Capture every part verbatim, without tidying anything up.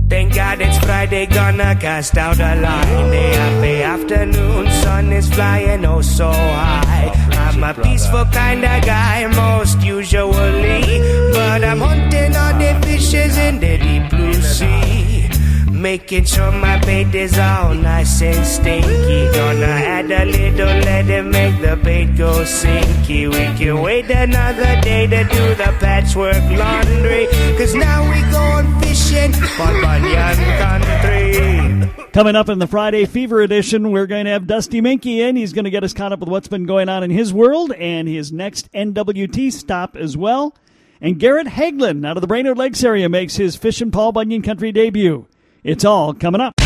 Thank God it's Friday, gonna cast out a line. Day after afternoon, sun is flying oh so high. I'm a peaceful kind of guy, most usually, but I'm hunting all the fishes in the deep blue sea, making sure my bait is all nice and stinky. Gonna add a little lead and make the bait go sinky. We can wait another day to do the patchwork laundry, cause now we going fishing on Bunyan Country. Coming up in the Friday Fever Edition, we're going to have Dusty Minky in. He's going to get us caught up with what's been going on in his world and his next N W T stop as well. And Garrett Hagelin out of the Brainerd Lakes area makes his Fishin' Paul Bunyan Country debut. It's all coming up.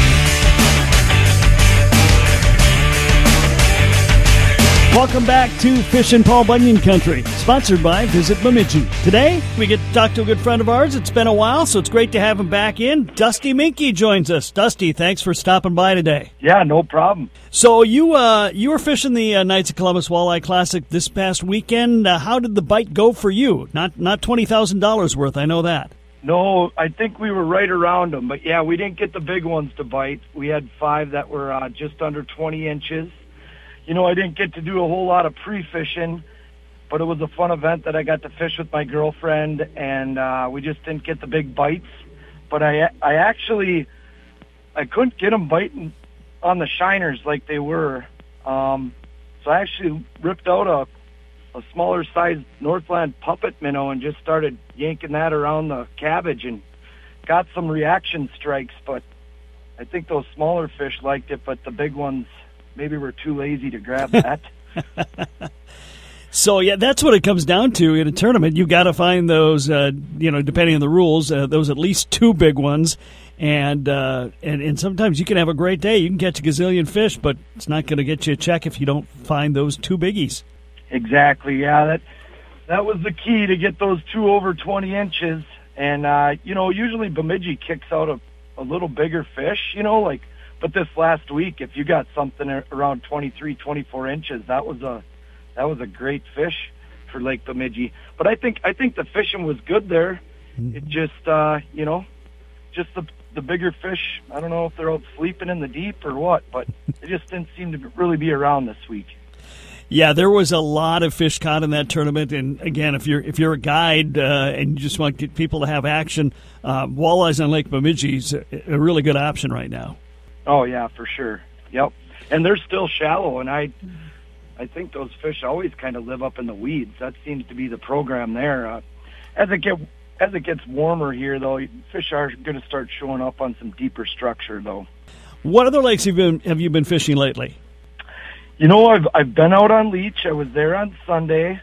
Welcome back to Fishin' Paul Bunyan Country, sponsored by Visit Bemidji. Today, we get to talk to a good friend of ours. It's been a while, so it's great to have him back in. Dusty Minky joins us. Dusty, thanks for stopping by today. Yeah, no problem. So you uh, you were fishing the uh, Knights of Columbus Walleye Classic this past weekend. Uh, how did the bite go for you? Not not twenty thousand dollars worth, I know that. No, I think we were right around them. But, yeah, we didn't get the big ones to bite. We had five that were uh, just under twenty inches. You know, I didn't get to do a whole lot of pre-fishing, but it was a fun event that I got to fish with my girlfriend, and uh, we just didn't get the big bites. But I, I actually, I couldn't get them biting on the shiners like they were. Um, so I actually ripped out a a smaller sized Northland puppet minnow and just started yanking that around the cabbage and got some reaction strikes, but I think those smaller fish liked it, but the big ones maybe were too lazy to grab that. So, yeah, that's what it comes down to in a tournament. You got to find those, uh, you know, depending on the rules, uh, those at least two big ones. And, uh, and and sometimes you can have a great day. You can catch a gazillion fish, but it's not going to get you a check if you don't find those two biggies. Exactly, yeah. That that was the key, to get those two over twenty inches. And, uh, you know, usually Bemidji kicks out a, a little bigger fish, you know, like, but this last week, if you got something around twenty-three, twenty-four inches, that was a that was a great fish for Lake Bemidji. But I think I think the fishing was good there. It just, uh, you know, just the the bigger fish, I don't know if they're out sleeping in the deep or what, but they just didn't seem to really be around this week. Yeah, there was a lot of fish caught in that tournament, and again, if you're if you're a guide uh, and you just want to get people to have action, uh, walleyes on Lake Bemidji is a, a really good option right now. Oh yeah, for sure. Yep, and they're still shallow, and I, I think those fish always kind of live up in the weeds. That seems to be the program there. Uh, as it get as it gets warmer here, though, fish are going to start showing up on some deeper structure, though. What other lakes have you been, have you been fishing lately? You know, I've I've been out on Leech. I was there on Sunday.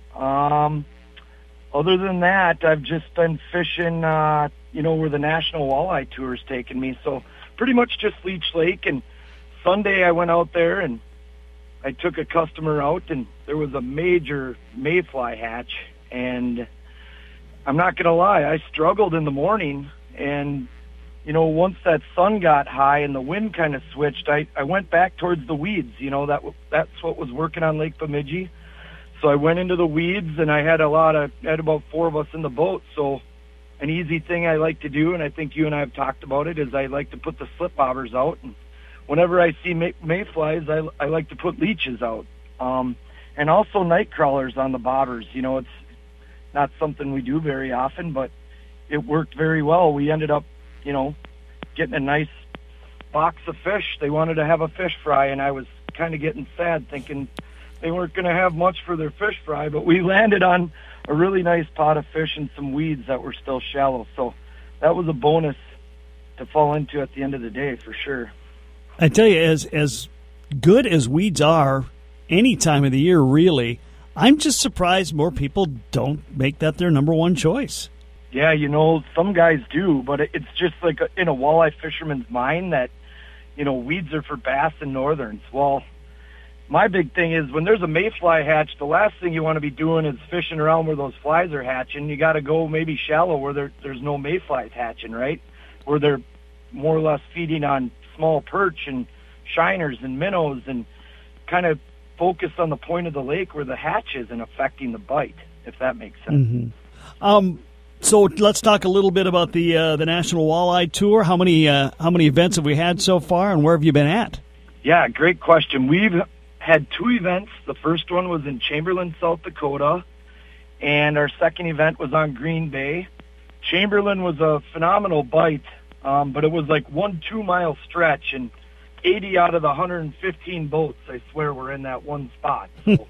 Um, other than that, I've just been fishing, uh, you know, where the National Walleye Tour is taking me. So pretty much just Leech Lake. And Sunday I went out there and I took a customer out, and there was a major mayfly hatch. And I'm not going to lie, I struggled in the morning. And you know, once that sun got high and the wind kind of switched, I, I went back towards the weeds. You know, that that's what was working on Lake Bemidji. So I went into the weeds, and I had a lot of, I had about four of us in the boat. So an easy thing I like to do, and I think you and I have talked about it, is I like to put the slip bobbers out. And whenever I see may, mayflies, I, I like to put leeches out. Um, and also night crawlers on the bobbers. You know, it's not something we do very often, but it worked very well. We ended up, you know, getting a nice box of fish. They wanted to have a fish fry, and I was kind of getting sad thinking they weren't going to have much for their fish fry, but we landed on a really nice pot of fish and some weeds that were still shallow. So that was a bonus to fall into at the end of the day, for sure. I tell you, as as good as weeds are any time of the year, really, I'm just surprised more people don't make that their number one choice. Yeah, you know, some guys do, but it's just like a, in a walleye fisherman's mind that, you know, weeds are for bass and northerns. Well, my big thing is when there's a mayfly hatch, the last thing you want to be doing is fishing around where those flies are hatching. You got to go maybe shallow where there, there's no mayflies hatching, right? Where they're more or less feeding on small perch and shiners and minnows, and kind of focus on the point of the lake where the hatch is and affecting the bite, if that makes sense. Mm-hmm. Um, So let's talk a little bit about the uh, the National Walleye Tour. How many uh, how many events have we had so far, and where have you been at? Yeah, great question. We've had two events. The first one was in Chamberlain, South Dakota, and our second event was on Green Bay. Chamberlain was a phenomenal bite, um, but it was like one two-mile stretch, and eighty out of the one hundred fifteen boats, I swear, were in that one spot. So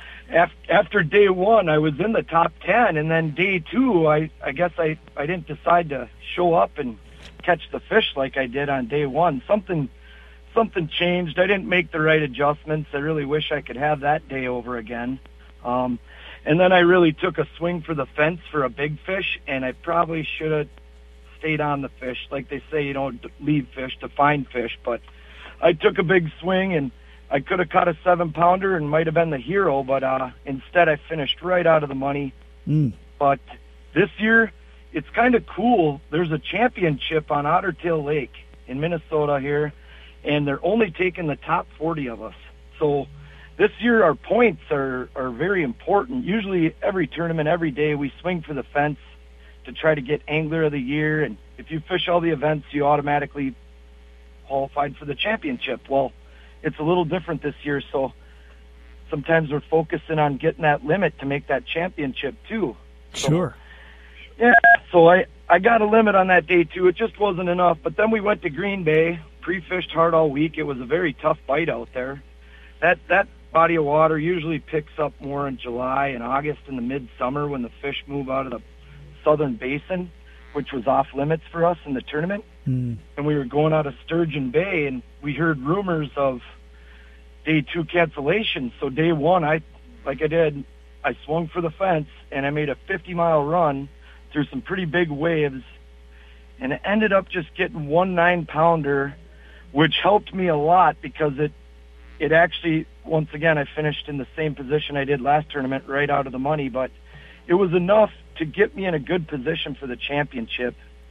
after day one, I was in the top ten, and then day two, I, I guess I, I didn't decide to show up and catch the fish like I did on day one. Something something changed. I didn't make the right adjustments. I really wish I could have that day over again. Um, and then I really took a swing for the fence for a big fish, and I probably should have stayed on the fish. Like they say, you don't leave fish to find fish, but I took a big swing, and I could have caught a seven-pounder and might have been the hero, but uh, instead I finished right out of the money. Mm. But this year, it's kind of cool. There's a championship on Ottertail Lake in Minnesota here, and they're only taking the top forty of us. So this year our points are, are very important. Usually every tournament, every day, we swing for the fence to try to get Angler of the Year, and if you fish all the events, you automatically qualified for the championship. Well, it's a little different this year, so sometimes we're focusing on getting that limit to make that championship too. So, Sure. Yeah, so I, I got a limit on that day too. It just wasn't enough. But then we went to Green Bay, pre-fished hard all week. It was a very tough bite out there. That that body of water usually picks up more in July and August in the midsummer when the fish move out of the southern basin, which was off limits for us in the tournament. Mm. And we were going out of Sturgeon Bay, and we heard rumors of day two cancellation. So day one, I, like I did, I swung for the fence, and I made a fifty-mile run through some pretty big waves, and it ended up just getting one nine-pounder, which helped me a lot because it, it actually, once again, I finished in the same position I did last tournament, right out of the money, but it was enough to get me in a good position for the championship.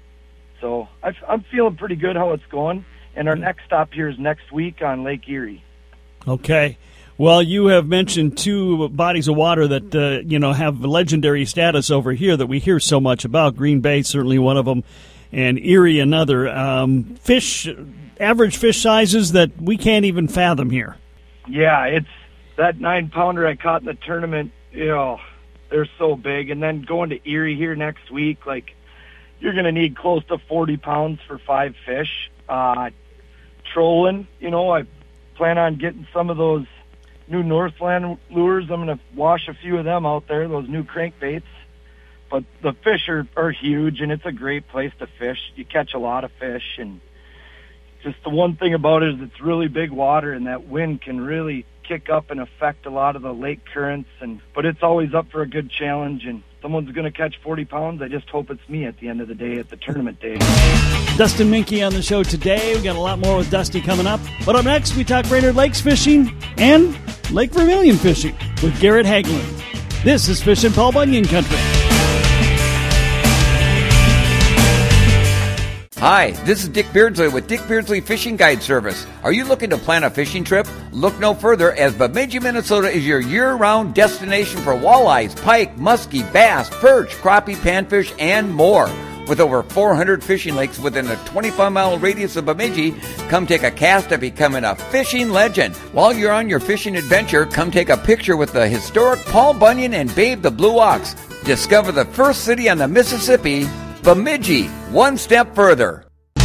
So I, I'm feeling pretty good how it's going, and our next stop here is next week on Lake Erie. Okay. Well, you have mentioned two bodies of water that, uh, you know, have legendary status over here that we hear so much about. Green Bay, certainly one of them, and Erie, another. Um, fish, average fish sizes that we can't even fathom here. Yeah, it's that nine-pounder I caught in the tournament, you know, they're so big. And then going to Erie here next week, like, you're going to need close to forty pounds for five fish. Uh, trolling, you know, I plan on getting some of those new Northland lures. I'm going to wash a few of them out there, those new crankbaits. But the fish are, are huge, and it's a great place to fish. You catch a lot of fish, and just the one thing about it is it's really big water, and that wind can really kick up and affect a lot of the lake currents. And but it's always up for a good challenge, and someone's going to catch forty pounds. I just hope it's me at the end of the day at the tournament day. Dustin Minke on the show today. We got a lot more with Dusty coming up. But up next, we talk Brainerd Lakes fishing and Lake Vermilion fishing with Garrett Hagelin. This is Fishin' Paul Bunyan Country. Hi, this is Dick Beardsley with Dick Beardsley Fishing Guide Service. Are you looking to plan a fishing trip? Look no further, as Bemidji, Minnesota is your year-round destination for walleyes, pike, muskie, bass, perch, crappie, panfish, and more. With over four hundred fishing lakes within a twenty-five mile radius of Bemidji, come take a cast at becoming a fishing legend. While you're on your fishing adventure, come take a picture with the historic Paul Bunyan and Babe the Blue Ox. Discover the first city on the Mississippi, Bemidji, one step further.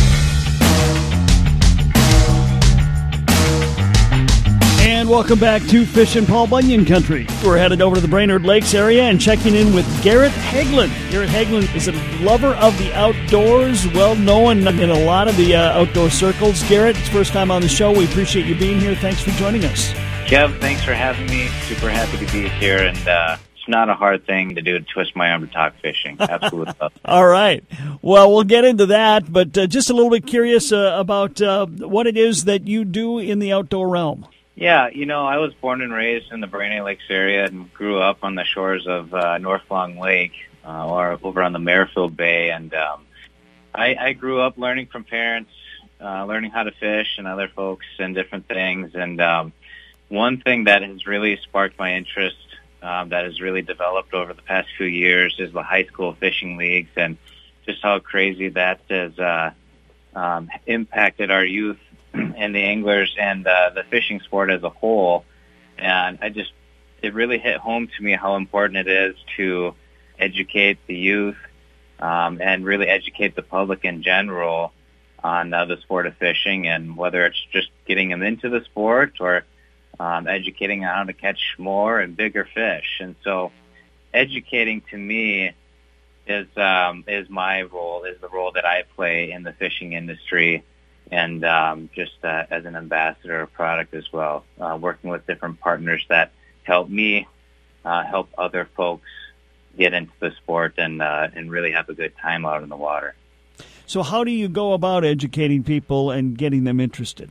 And welcome back to Fishin' Paul Bunyan Country. We're headed over to the Brainerd Lakes area and checking in with Garrett Hagelin. Garrett Hagelin is a lover of the outdoors, well known in a lot of the uh, outdoor circles. Garrett, it's first time on the show. We appreciate you being here. Thanks for joining us. Kev, thanks for having me. Super happy to be here, and uh, it's not a hard thing to do to twist my arm to talk fishing. Absolutely. All right. Well, we'll get into that, but uh, just a little bit curious uh, about uh, what it is that you do in the outdoor realm. Yeah, you know, I was born and raised in the Brainerd Lakes area and grew up on the shores of uh, North Long Lake uh, or over on the Merrifield Bay. And um, I, I grew up learning from parents, uh, learning how to fish and other folks and different things. And um, one thing that has really sparked my interest um, that has really developed over the past few years is the high school fishing leagues, and just how crazy that has uh, um, impacted our youth and the anglers and uh, the fishing sport as a whole. And I just, it really hit home to me how important it is to educate the youth um, and really educate the public in general on uh, the sport of fishing, and whether it's just getting them into the sport or um, educating on how to catch more and bigger fish. And so educating to me is um, is my role, is the role that I play in the fishing industry, and um, just uh, as an ambassador of product as well, uh, working with different partners that help me uh, help other folks get into the sport and uh, and really have a good time out in the water. So how do you go about educating people and getting them interested?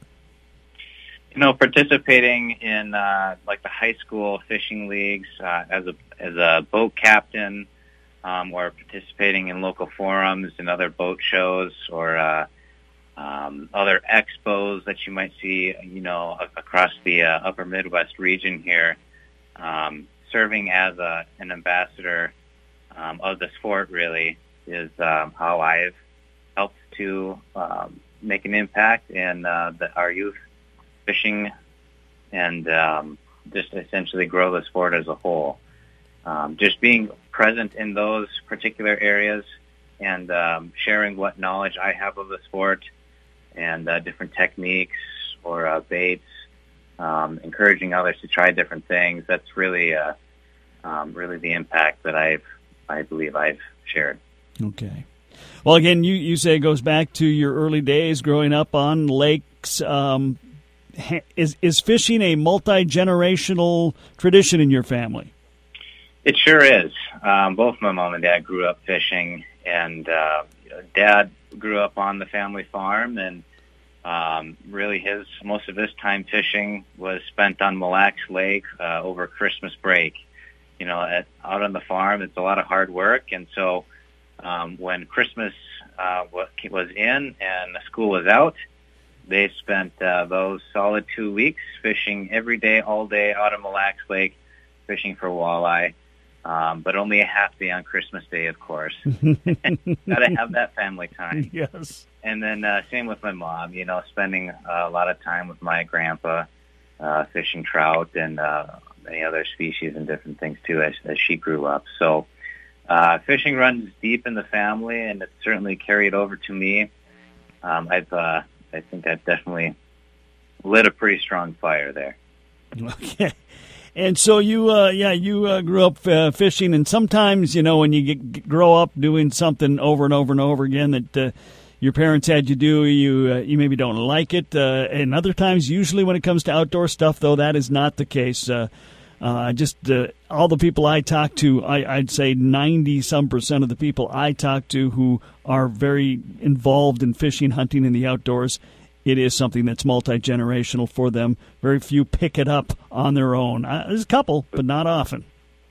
You know, participating in uh, like the high school fishing leagues uh, as a as a boat captain, um, or participating in local forums and other boat shows, or uh, um, other expos that you might see, you know, across the uh, upper Midwest region here. Um, serving as a, an ambassador um, of the sport really is um, how I've helped to um, make an impact in uh, the, our youth fishing, and um, just essentially grow the sport as a whole. Um, just being present in those particular areas and um, sharing what knowledge I have of the sport and uh, different techniques or uh, baits, um, encouraging others to try different things. That's really, uh, um, really the impact that I've, I believe I've shared. Okay. Well, again, you, you say it goes back to your early days growing up on lakes. Um, is is fishing a multi-generational tradition in your family? It sure is. Um, both my mom and dad grew up fishing, and uh, Dad grew up on the family farm, and um, really his most of his time fishing was spent on Mille Lacs Lake uh, over Christmas break. You know, at, out on the farm, it's a lot of hard work, and so um, when Christmas uh, was in and school was out, they spent uh, those solid two weeks fishing every day, all day out on Mille Lacs Lake, fishing for walleye. Um, but only a half day on Christmas Day, of course. Got to have that family time. Yes. And then uh, same with my mom, you know, spending uh, a lot of time with my grandpa, uh, fishing trout and uh, many other species and different things, too, as, as she grew up. So uh, fishing runs deep in the family, and it's certainly carried over to me. Um, I've, uh, I think I've definitely lit a pretty strong fire there. Okay. And so you, uh, yeah, you uh, grew up uh, fishing, and sometimes, you know, when you get, grow up doing something over and over and over again that uh, your parents had you do, you uh, you maybe don't like it. Uh, and other times, usually when it comes to outdoor stuff, though, that is not the case. Uh, uh, just uh, all the people I talk to, I, I'd say ninety-some percent of the people I talk to who are very involved in fishing, hunting, and the outdoors, it is something that's multi-generational for them. Very few pick it up on their own. Uh, there's a couple, but not often.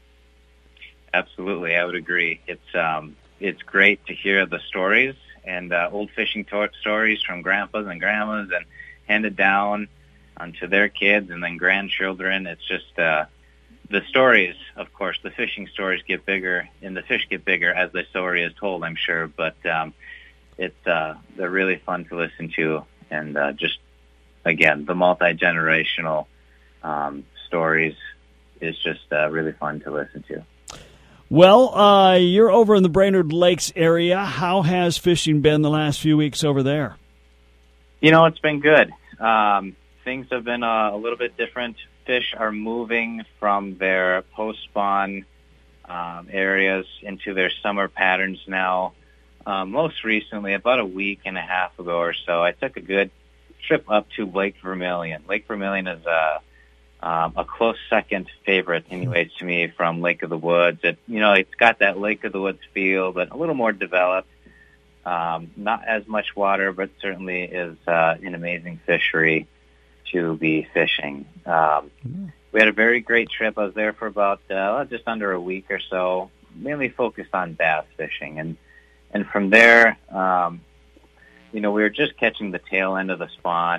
Absolutely, I would agree. It's um, it's great to hear the stories and uh, old fishing to- stories from grandpas and grandmas, and handed down onto their kids and then grandchildren. It's just uh, the stories, of course, the fishing stories get bigger, and the fish get bigger as the story is told, I'm sure. But um, it's uh, they're really fun to listen to. And uh, just, again, the multi-generational um, stories is just uh, really fun to listen to. Well, uh, you're over in the Brainerd Lakes area. How has fishing been the last few weeks over there? You know, it's been good. Um, things have been uh, a little bit different. Fish are moving from their post-spawn um, areas into their summer patterns now. Um, most recently, about a week and a half ago or so, I took a good trip up to Lake Vermilion. Lake Vermilion is a, um, a close second favorite, anyways, to me from Lake of the Woods. It, you know, it's got that Lake of the Woods feel, but a little more developed. Um, not as much water, but certainly is uh, an amazing fishery to be fishing. Um, we had a very great trip. I was there for about uh, just under a week or so, mainly focused on bass fishing. And And from there, um, you know, we were just catching the tail end of the spawn,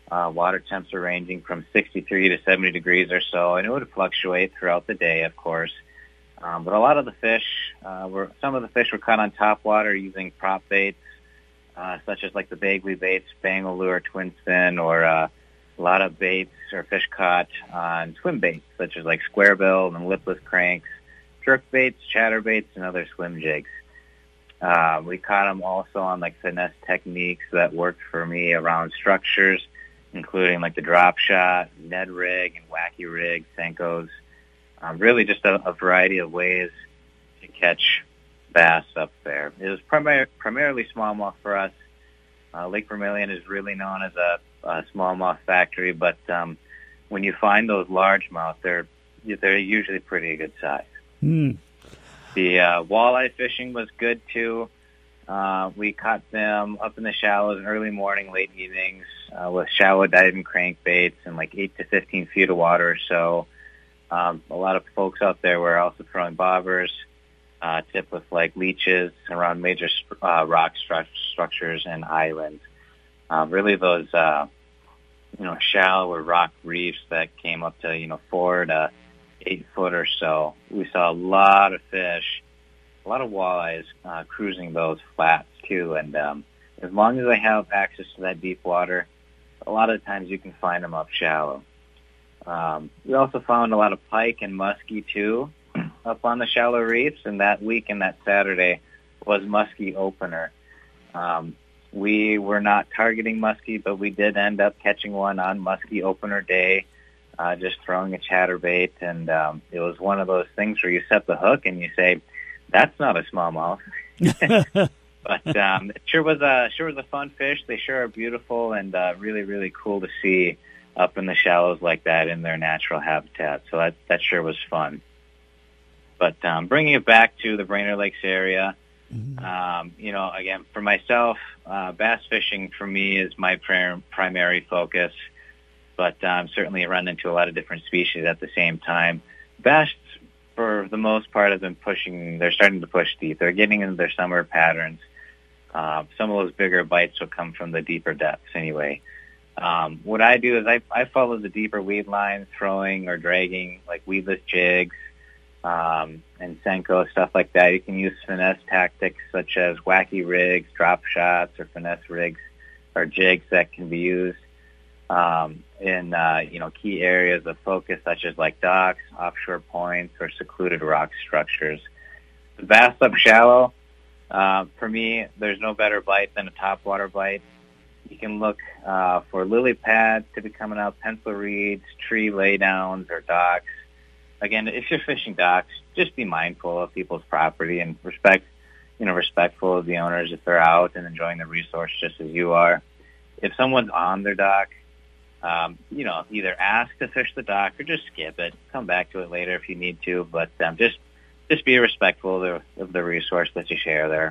Uh, water temps are ranging from sixty-three to seventy degrees or so, and it would fluctuate throughout the day, of course. Um, but a lot of the fish, uh, were some of the fish were caught on top water using prop baits, uh, such as like the Bagley baits, Spangle Lure, Twin Fin, or uh, a lot of baits or fish caught on swim baits, such as like square bill and lipless cranks, jerk baits, chatter baits, and other swim jigs. Uh, we caught them also on like finesse techniques that worked for me around structures, including like the drop shot, Ned rig, and wacky rig, Senkos. Um, really just a, a variety of ways to catch bass up there. It was primar- primarily smallmouth for us. Uh, Lake Vermilion is really known as a, a smallmouth factory, but um, when you find those largemouth, they're they're usually pretty good size. Mm. The uh, walleye fishing was good too. Uh, we caught them up in the shallows in early morning, late evenings, uh, with shallow diving crankbaits and like eight to fifteen feet of water or so. Um, a lot of folks out there were also throwing bobbers, uh, tipped with like leeches around major uh, rock stru- structures and islands. Uh, really those, uh, you know, shallow or rock reefs that came up to, you know, four to eight foot or so. We saw a lot of fish, a lot of walleyes uh, cruising those flats too. And um, as long as I have access to that deep water, a lot of times you can find them up shallow. Um, we also found a lot of pike and muskie too up on the shallow reefs, and that week and that Saturday was muskie opener. Um, we were not targeting muskie, but we did end up catching one on muskie opener day, uh, just throwing a chatterbait, and um, it was one of those things where you set the hook and you say, "That's not a smallmouth." But um, it sure was a sure was a fun fish. They sure are beautiful and uh, really really cool to see up in the shallows like that in their natural habitat. So that that sure was fun. But um, bringing it back to the Brainerd Lakes area, mm-hmm. um, you know, again, for myself, uh, bass fishing for me is my prim- primary focus. But um, certainly I run into a lot of different species at the same time. Bass, for the most part, have been pushing, they're starting to push deep. They're getting into their summer patterns. Uh, some of those bigger bites will come from the deeper depths anyway. Um, what I do is I, I follow the deeper weed lines, throwing or dragging like weedless jigs, um, and Senko, stuff like that. You can use finesse tactics such as wacky rigs, drop shots, or finesse rigs or jigs that can be used um, in, uh, you know, key areas of focus such as like docks, offshore points, or secluded rock structures. The bass up shallow, uh, for me, there's no better bite than a topwater bite. You can look uh, for lily pads to be coming out, pencil reeds, tree laydowns, or docks. Again, if you're fishing docks, just be mindful of people's property and respect, you know, respectful of the owners if they're out and enjoying the resource just as you are. If someone's on their dock, um, you know, either ask to fish the dock or just skip it. Come back to it later if you need to, but um, just just be respectful of the, of the resource that you share there.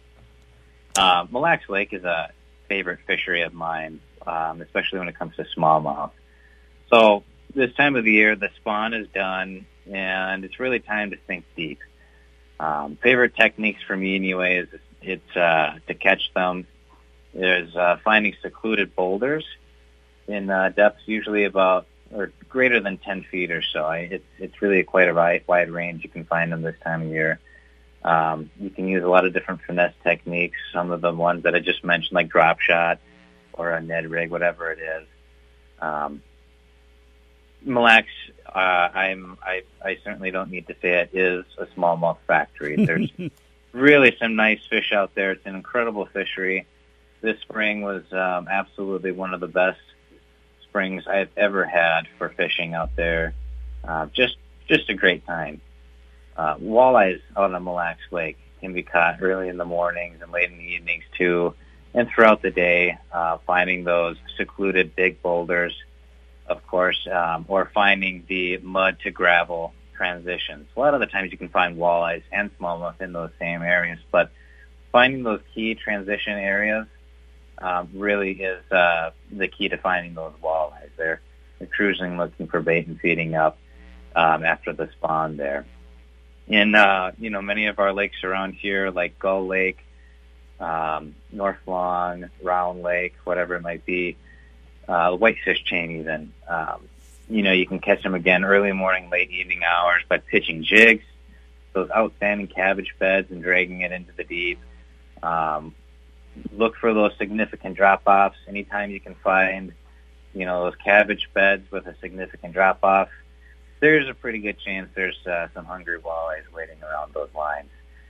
Uh, Mille Lacs Lake is a favorite fishery of mine, um, especially when it comes to smallmouth. So this time of the year, the spawn is done, and it's really time to think deep. Um, favorite techniques for me, anyway, is it's uh, to catch them is uh, finding secluded boulders in uh, depths usually about or greater than ten feet or so. I, it's it's really quite a wide, wide range. You can find them this time of year. Um, you can use a lot of different finesse techniques. Some of the ones that I just mentioned, like drop shot or a Ned rig, whatever it is. Um, Mille Lacs, uh, I'm, I, I certainly don't need to say it, is a smallmouth factory. There's really some nice fish out there. It's an incredible fishery. This spring was um, absolutely one of the best springs I've ever had for fishing out there. Uh, just, just a great time. Uh, walleyes out on Mille Lacs Lake can be caught early in the mornings and late in the evenings too, and throughout the day, uh, finding those secluded big boulders, of course, um, or finding the mud to gravel transitions. A lot of the times you can find walleyes and smallmouth in those same areas, but finding those key transition areas um, really is uh, the key to finding those walleyes. They're, they're cruising, looking for bait and feeding up um, after the spawn there. In, uh, you know, many of our lakes around here, like Gull Lake, um, North Long, Round Lake, whatever it might be, uh, whitefish chain even. Um, you know, you can catch them again early morning, late evening hours by pitching jigs, those outstanding cabbage beds and dragging it into the deep. Um, look for those significant drop-offs. Anytime you can find, you know, those cabbage beds with a significant drop-off, there's a pretty good chance there's uh, some hungry walleyes waiting around those lines.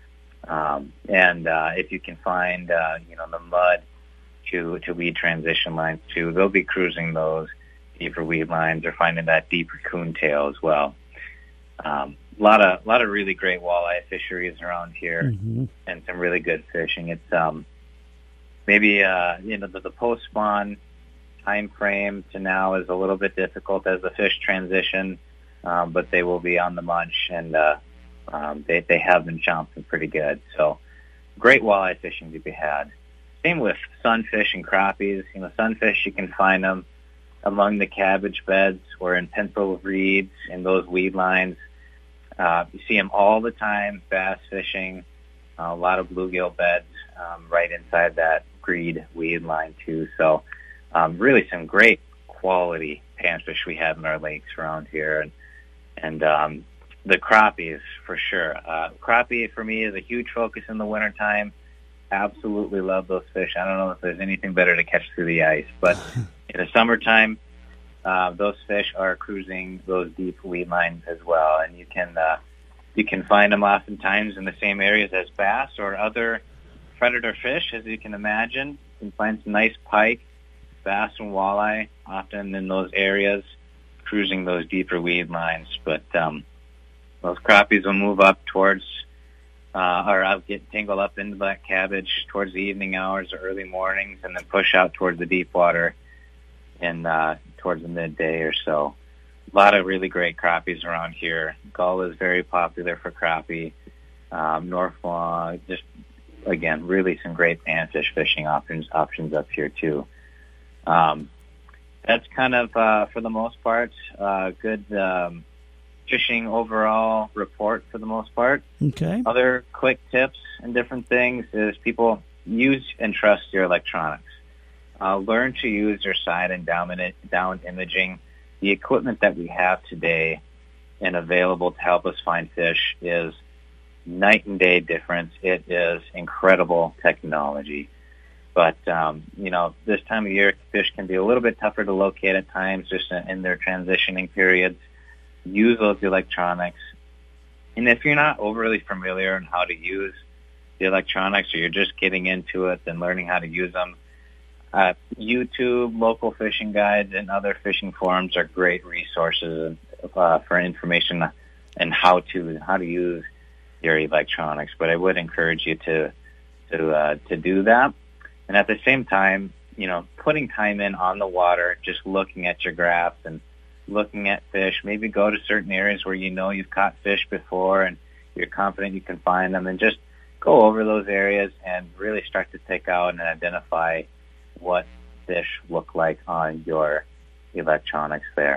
Um, and uh, if you can find, uh, you know, the mud to, to weed transition lines too, they'll be cruising those deeper weed lines or finding that deeper coon tail as well. Um, a lot of, a lot of really great walleye fisheries around here, mm-hmm. and some really good fishing. It's um, maybe uh, you know the, the post spawn time frame to now is a little bit difficult as the fish transition, um, but they will be on the munch, and uh, um, they they have been chomping pretty good. So great walleye fishing to be had. Same with sunfish and crappies. You know, sunfish, you can find them among the cabbage beds or in pencil reeds in those weed lines. Uh, you see them all the time, bass fishing, uh, a lot of bluegill beds um, right inside that greed weed line too. So um, really some great quality panfish we have in our lakes around here. And, and um, the crappies for sure. Uh, crappie for me is a huge focus in the wintertime. Absolutely love those fish. I don't know if there's anything better to catch through the ice, but in the summertime, uh, those fish are cruising those deep weed lines as well, and you can uh, you can find them oftentimes in the same areas as bass or other predator fish, as you can imagine. You can find some nice pike, bass, and walleye often in those areas, cruising those deeper weed lines. But um, those crappies will move up towards, uh, or I'll get tangled up into that cabbage towards the evening hours or early mornings, and then push out towards the deep water in uh, towards the midday or so. A lot of really great crappies around here. Gull is very popular for crappie. Um, North Lawn, just again, really some great panfish fishing options options up here too. Um, that's kind of uh, for the most part uh, good um, fishing overall report for the most part. Okay. Other quick tips and different things is people use and trust your electronics. Uh, learn to use your side and down, down imaging. The equipment that we have today and available to help us find fish is night and day difference. It is incredible technology. But, um, you know, this time of year, fish can be a little bit tougher to locate at times, just in their transitioning periods. Use those electronics. And if you're not overly familiar on how to use the electronics, or you're just getting into it and learning how to use them, uh, YouTube, local fishing guides, and other fishing forums are great resources uh, for information and how to how to use your electronics. But I would encourage you to to uh, to do that. And at the same time, you know, putting time in on the water, just looking at your graphs and looking at fish. Maybe go to certain areas where you know you've caught fish before and you're confident you can find them, and just go over those areas and really start to pick out and identify what fish look like on your electronics there.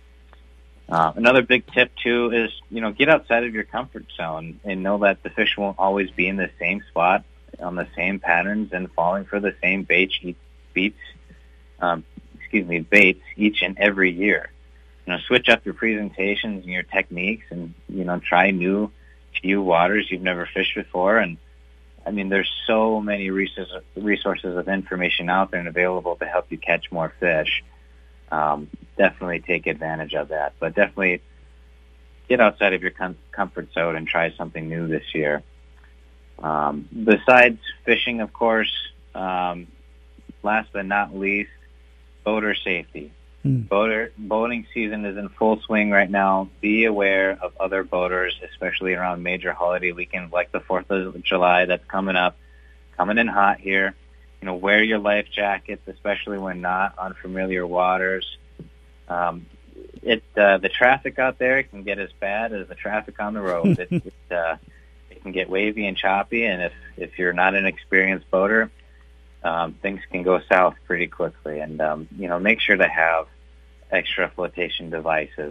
Uh, another big tip, too, is, you know, get outside of your comfort zone and know that the fish won't always be in the same spot on the same patterns and falling for the same baits, beats, um, excuse me, baits each and every year. You know, switch up your presentations and your techniques, and, you know, try new few waters you've never fished before. And I mean, there's so many resources, resources of information out there and available to help you catch more fish. Um, definitely take advantage of that, but definitely get outside of your com- comfort zone and try something new this year. Um, besides fishing, of course, um, last but not least, boater safety. Mm. Boater, boating season is in full swing right now. Be aware of other boaters, especially around major holiday weekends like the fourth of July that's coming up, coming in hot here. You know, wear your life jackets, especially when not on familiar waters. Um, it uh, the traffic out there can get as bad as the traffic on the road. it, it, uh, it can get wavy and choppy, and if, if you're not an experienced boater, um, things can go south pretty quickly. And, um, you know, make sure to have extra flotation devices.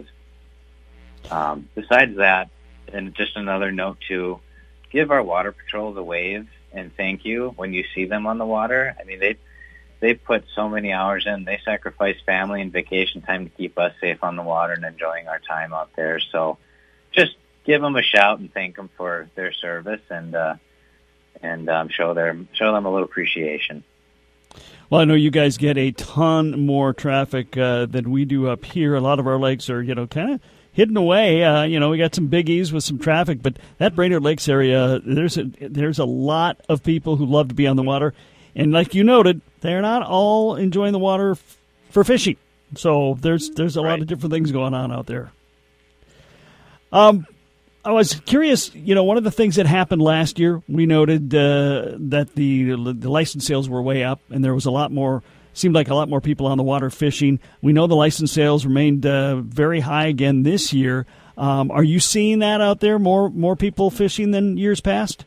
Um, besides that, and just another note too, give our water patrols a wave and thank you when you see them on the water. I mean, they they put so many hours in. They sacrifice family and vacation time to keep us safe on the water and enjoying our time out there. So just give them a shout and thank them for their service, and uh, and um, show their show them a little appreciation. Well, I know you guys get a ton more traffic uh, than we do up here. A lot of our lakes are, you know, kind of hidden away. Uh, you know, we got some biggies with some traffic, but that Brainerd Lakes area, there's a, there's a lot of people who love to be on the water. And like you noted, they're not all enjoying the water f- for fishing. So there's there's a right. lot of different things going on out there. Um, I was curious, you know, one of the things that happened last year, we noted uh, that the the license sales were way up, and there was a lot more, seemed like a lot more people on the water fishing. We know the license sales remained uh, very high again this year. Um, are you seeing that out there, more more people fishing than years past?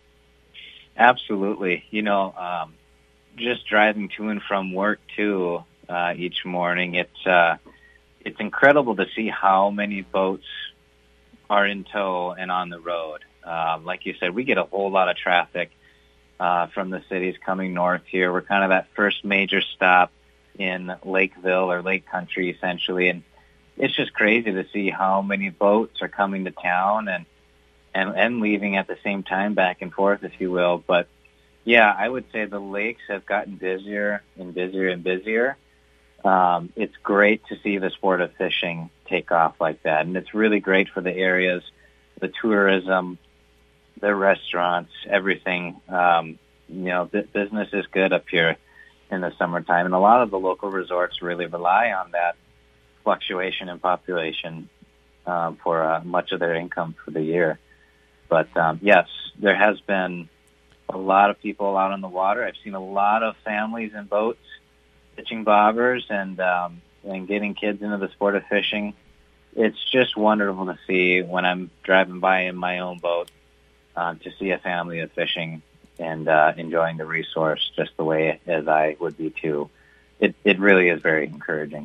Absolutely. You know, um, just driving to and from work, too, uh, each morning, it's uh, it's incredible to see how many boats are in tow and on the road. Uh, like you said, we get a whole lot of traffic uh, from the cities coming north here. We're kind of that first major stop in Lakeville or Lake Country, essentially, and it's just crazy to see how many boats are coming to town and, and, and leaving at the same time, back and forth, if you will. But, yeah, I would say the lakes have gotten busier and busier and busier. Um, it's great to see the sport of fishing take off like that, and it's really great for the areas, the tourism, the restaurants, everything. Um, you know, b- business is good up here in the summertime, and a lot of the local resorts really rely on that fluctuation in population um, for uh, much of their income for the year. But um, yes, there has been a lot of people out on the water. I've seen a lot of families in boats pitching bobbers and um, and getting kids into the sport of fishing. It's just wonderful to see when I'm driving by in my own boat uh, to see a family of fishing and uh, enjoying the resource just the way as I would be too. It it really is very encouraging.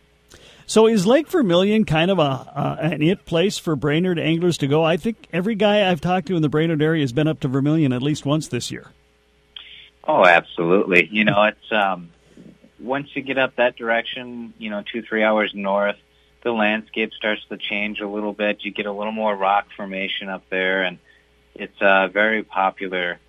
So is Lake Vermilion kind of a uh, an it place for Brainerd anglers to go? I think every guy I've talked to in the Brainerd area has been up to Vermilion at least once this year. Oh, absolutely. You know, it's um, once you get up that direction, you know, two, three hours north, the landscape starts to change a little bit. You get a little more rock formation up there, and it's a very popular,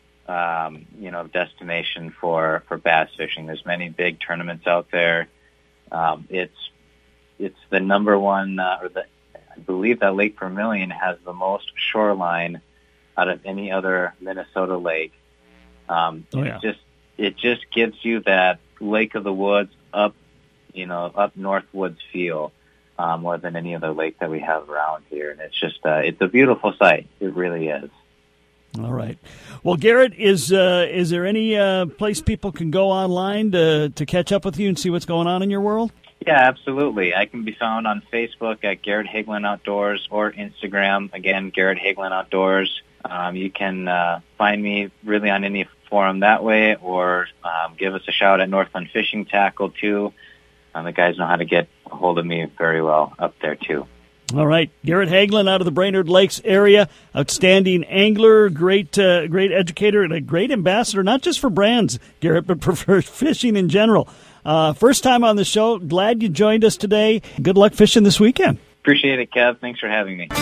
um, you know, destination for, for bass fishing. There's many big tournaments out there. Um, it's it's the number one, uh, or the, I believe that Lake Vermilion has the most shoreline out of any other Minnesota lake. Um, oh, yeah. It just it just gives you that Lake of the Woods up, you know, up Northwoods feel uh, more than any other lake that we have around here, and it's just uh, it's a beautiful sight. It really is. All right. Well, Garrett, is uh, is there any uh, place people can go online to to catch up with you and see what's going on in your world? Yeah, absolutely. I can be found on Facebook at Garrett Hagelin Outdoors or Instagram, again, Garrett Hagelin Outdoors. Um, you can uh, find me really on any forum that way, or um, give us a shout at Northland Fishing Tackle, too. Um, the guys know how to get a hold of me very well up there, too. All right. Garrett Hagelin out of the Brainerd Lakes area, outstanding angler, great uh, great educator, and a great ambassador, not just for brands, Garrett, but for fishing in general. Uh, first time on the show. Glad you joined us today. Good luck fishing this weekend. Appreciate it, Kev. Thanks for having me.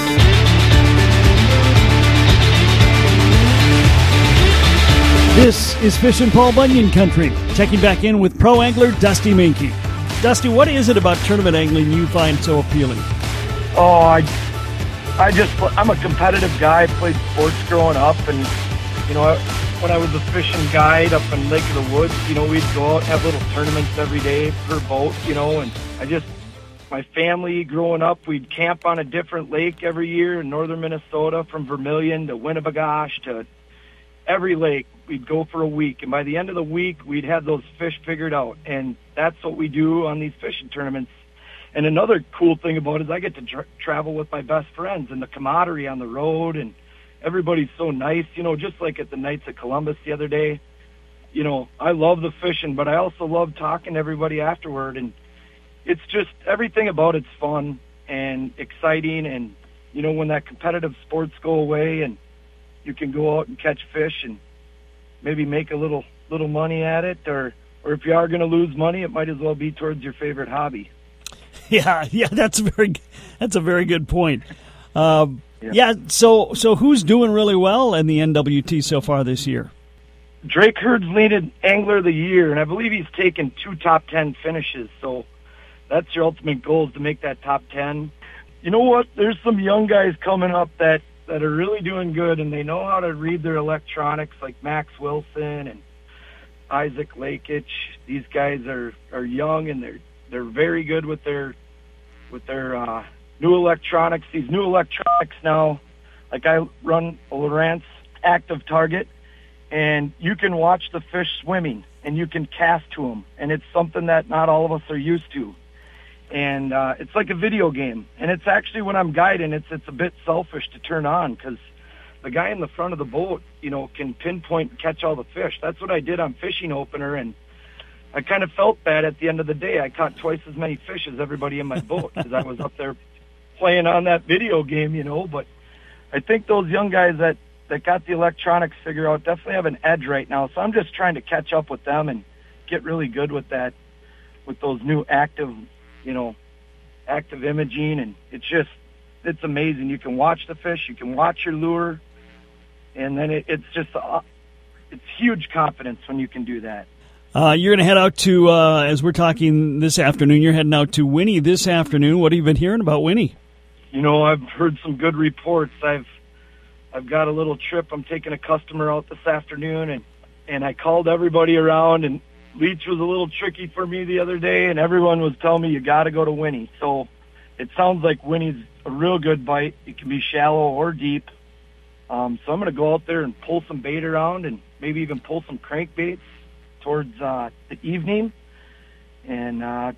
This is Fishin' Paul Bunyan Country. Checking back in with pro angler Dusty Minky. Dusty, what is it about tournament angling you find so appealing? Oh, I, I just, I'm a competitive guy. I played sports growing up, and, you know, when I was a fishing guide up in Lake of the Woods, you know, we'd go out and have little tournaments every day per boat, you know, and I just, my family growing up, we'd camp on a different lake every year in northern Minnesota, from Vermilion to Winnebagosh to every lake. We'd go for a week, and by the end of the week, we'd have those fish figured out, and that's what we do on these fishing tournaments. And another cool thing about it is I get to tra- travel with my best friends, and the camaraderie on the road, and everybody's so nice, you know, just like at the Knights of Columbus the other day. You know, I love the fishing, but I also love talking to everybody afterward, and it's just, everything about it's fun and exciting, and, you know, when that competitive sports go away and you can go out and catch fish and maybe make a little little money at it, or or if you are going to lose money, it might as well be towards your favorite hobby. Yeah, yeah, that's a very that's a very good point. Um, yeah. yeah, so so who's doing really well in the N W T so far this year? Drake Hurd's leading Angler of the Year, and I believe he's taken two top ten finishes. So that's your ultimate goal, is to make that top ten. You know what? There's some young guys coming up that, that are really doing good, and they know how to read their electronics, like Max Wilson and Isaac Lakich. These guys are, are young, and they're they're very good with their with their uh, new electronics. These new electronics now, like I run a Lowrance Active Target, and you can watch the fish swimming, and you can cast to them, and it's something that not all of us are used to. And uh, it's like a video game, and it's actually, when I'm guiding, it's it's a bit selfish to turn on, because the guy in the front of the boat, you know, can pinpoint and catch all the fish. That's what I did on Fishing Opener, and I kind of felt bad at the end of the day. I caught twice as many fish as everybody in my boat, because I was up there playing on that video game, you know. But I think those young guys that, that got the electronics figured out definitely have an edge right now. So I'm just trying to catch up with them and get really good with that, with those new active, you know, active imaging. And it's just, it's amazing. You can watch the fish, you can watch your lure, and then it, it's just, uh, it's huge confidence when you can do that. Uh, you're going to head out to, uh, as we're talking this afternoon, you're heading out to Winnie this afternoon. What have you been hearing about Winnie? You know, I've heard some good reports. I've I've got a little trip. I'm taking a customer out this afternoon, and, and I called everybody around, and Leech was a little tricky for me the other day, and everyone was telling me you got to go to Winnie. So it sounds like Winnie's a real good bite. It can be shallow or deep. Um, so I'm going to go out there and pull some bait around, and maybe even pull some crankbaits towards uh, the evening, and uh,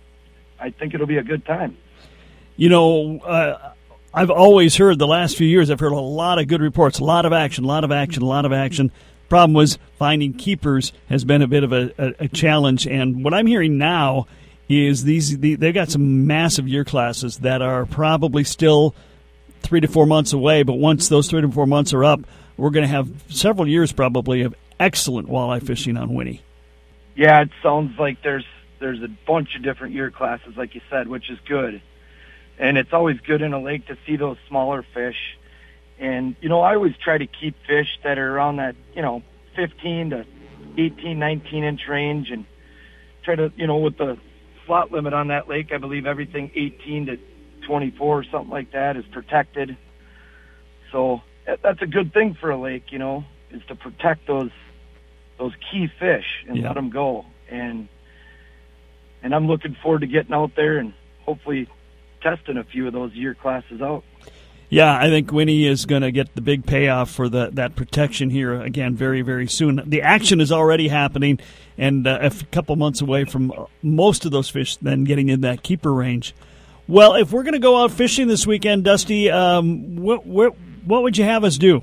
I think it'll be a good time. You know, uh, I've always heard the last few years, I've heard a lot of good reports, a lot of action, a lot of action, a lot of action. Problem was finding keepers has been a bit of a, a, a challenge, and what I'm hearing now is these the, they've got some massive year classes that are probably still three to four months away, but once those three to four months are up, we're going to have several years probably of excellent walleye fishing on Winnie. Yeah, it sounds like there's there's a bunch of different year classes, like you said, which is good. And it's always good in a lake to see those smaller fish. And, you know, I always try to keep fish that are around that, you know, fifteen to eighteen, nineteen inch range, and try to, you know, with the slot limit on that lake, I believe everything eighteen to twenty-four or something like that is protected. So that's a good thing for a lake, you know, is to protect those those key fish and yeah. let them go. And and I'm looking forward to getting out there and hopefully testing a few of those year classes out. Yeah, I think Winnie is going to get the big payoff for the, that protection here again very, very soon. The action is already happening, and uh, a couple months away from most of those fish then getting in that keeper range. Well, if we're going to go out fishing this weekend, Dusty, um, what, what, what would you have us do?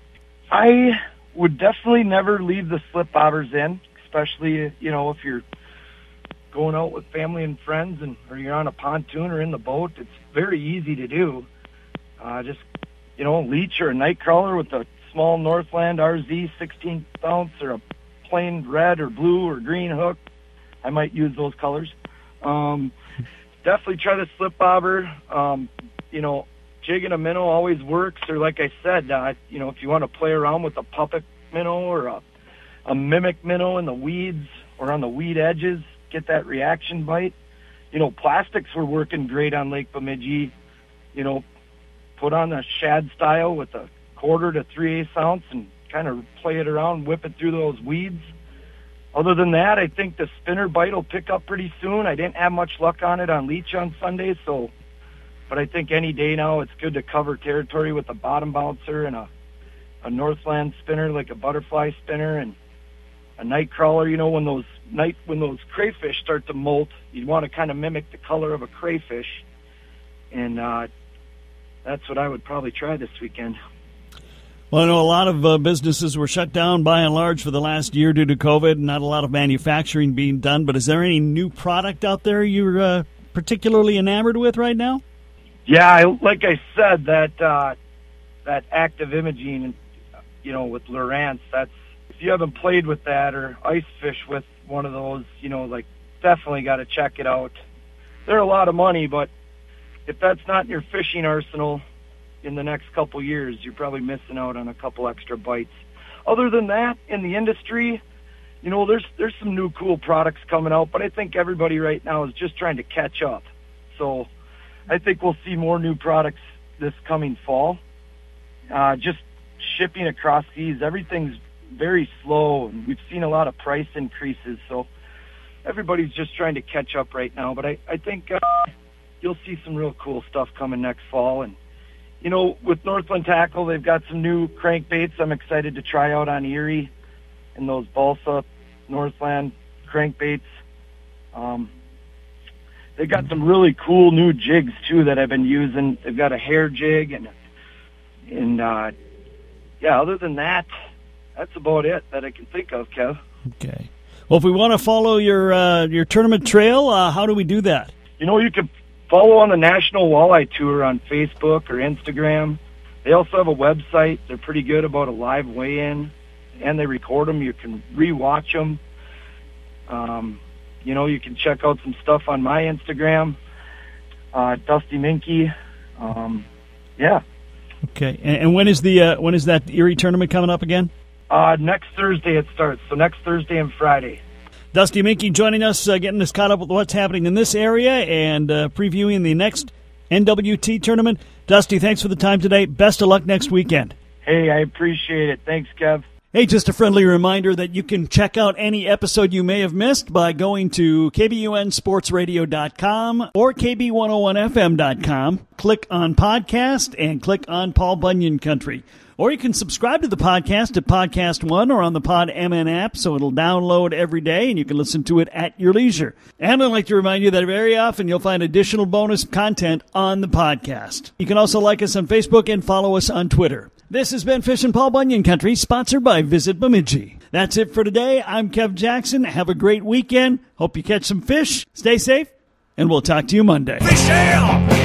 I would definitely never leave the slip bobbers in, especially, you know, if you're going out with family and friends, and or you're on a pontoon or in the boat. It's very easy to do. Uh, just, you know, leech or a night crawler with a small Northland R Z sixteenth ounce, or a plain red or blue or green hook. I might use those colors. Um, definitely try the slip bobber. Um, you know, jigging a minnow always works. Or like I said, uh, you know, if you want to play around with a puppet minnow or a, a mimic minnow in the weeds or on the weed edges, get that reaction bite. You know, plastics were working great on Lake Bemidji. You know, put on a shad style with a quarter to three-eighths ounce and kind of play it around, whip it through those weeds. Other than that, I think the spinner bite will pick up pretty soon. I didn't have much luck on it on leech on Sunday, so, but I think any day now it's good to cover territory with a bottom bouncer and a, a Northland spinner, like a butterfly spinner, and a night crawler. You know, when those night when those crayfish start to molt, you want to kind of mimic the color of a crayfish, and uh, that's what I would probably try this weekend. Well, I know a lot of uh, businesses were shut down by and large for the last year due to COVID, not a lot of manufacturing being done, but is there any new product out there you're uh, particularly enamored with right now? Yeah, I, like I said, that uh, that active imaging, you know, with Lowrance, that's, if you haven't played with that or ice fish with one of those, you know, like definitely got to check it out. They're a lot of money, but if that's not in your fishing arsenal in the next couple years, you're probably missing out on a couple extra bites. Other than that, in the industry, you know, there's there's some new cool products coming out, but I think everybody right now is just trying to catch up. So I think we'll see more new products this coming fall. Uh, just shipping across seas, everything's very slow, and we've seen a lot of price increases, so everybody's just trying to catch up right now. But I, I think uh, you'll see some real cool stuff coming next fall. And, you know, with Northland Tackle, they've got some new crankbaits I'm excited to try out on Erie, and those balsa Northland crankbaits. Um, they've got some really cool new jigs, too, that I've been using. They've got a hair jig, and, and uh, yeah, other than that, that's about it that I can think of, Kev. Okay. Well, if we want to follow your uh, your tournament trail, uh, how do we do that? You know, you can follow on the National Walleye Tour on Facebook or Instagram. They also have a website. They're pretty good about a live weigh-in, and they record them. You can re-watch them. Um, you know, you can check out some stuff on my Instagram, uh, Dusty Minky. Um, yeah. Okay. And, and when is the uh, when is that Erie tournament coming up again? Uh, next Thursday it starts, so next Thursday and Friday. Dusty Minky joining us, uh, getting us caught up with what's happening in this area and uh, previewing the next N W T tournament. Dusty, thanks for the time today. Best of luck next weekend. Hey, I appreciate it. Thanks, Kev. Hey, just a friendly reminder that you can check out any episode you may have missed by going to K B U N sports radio dot com or K B one oh one F M dot com. Click on podcast and click on Paul Bunyan Country. Or you can subscribe to the podcast at Podcast One or on the Pod M N app, so it'll download every day and you can listen to it at your leisure. And I'd like to remind you that very often you'll find additional bonus content on the podcast. You can also like us on Facebook and follow us on Twitter. This has been Fishin' Paul Bunyan Country, sponsored by Visit Bemidji. That's it for today. I'm Kev Jackson. Have a great weekend. Hope you catch some fish. Stay safe, and we'll talk to you Monday. Fish ale!